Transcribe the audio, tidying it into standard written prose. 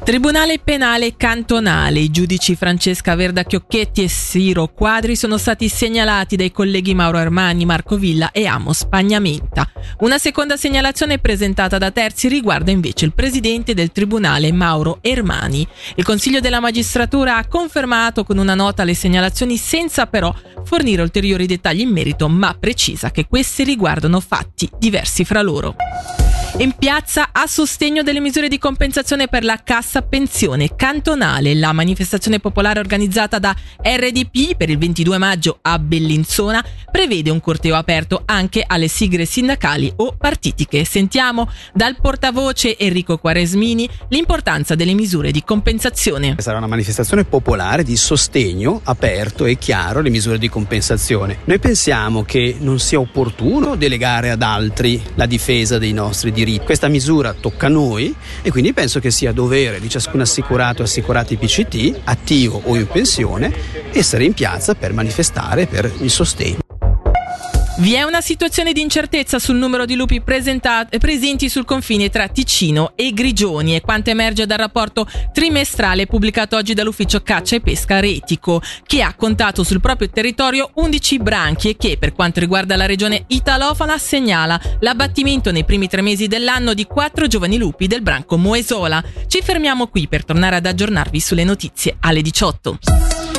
Tribunale penale cantonale. I giudici Francesca Verda Chiocchetti e Siro Quadri sono stati segnalati dai colleghi Mauro Armani, Marco Villa e Amos Pagnamenta. Una seconda segnalazione presentata da terzi riguarda invece il presidente del tribunale Mauro Ermani. Il Consiglio della Magistratura ha confermato con una nota le segnalazioni senza però fornire ulteriori dettagli in merito, ma precisa che queste riguardano fatti diversi fra loro. In piazza a sostegno delle misure di compensazione per la cassa pensione cantonale. La manifestazione popolare organizzata da RDP per il 22 maggio a Bellinzona prevede un corteo aperto anche alle sigle sindacali o partitiche. Sentiamo dal portavoce Enrico Quaresmini l'importanza delle misure di compensazione. Sarà una manifestazione popolare di sostegno aperto e chiaro alle misure di compensazione. Noi pensiamo che non sia opportuno delegare ad altri la difesa dei nostri diritti. Questa misura tocca a noi e quindi penso che sia dovere di ciascun assicurato o assicurati PCT, attivo o in pensione, essere in piazza per manifestare per il sostegno. Vi è una situazione di incertezza sul numero di lupi presenti sul confine tra Ticino e Grigioni, è quanto emerge dal rapporto trimestrale pubblicato oggi dall'Ufficio Caccia e Pesca Retico, che ha contato sul proprio territorio 11 branchi e che, per quanto riguarda la regione italofona, segnala l'abbattimento nei primi 3 mesi dell'anno di 4 giovani lupi del branco Moesola. Ci fermiamo qui per tornare ad aggiornarvi sulle notizie alle 18.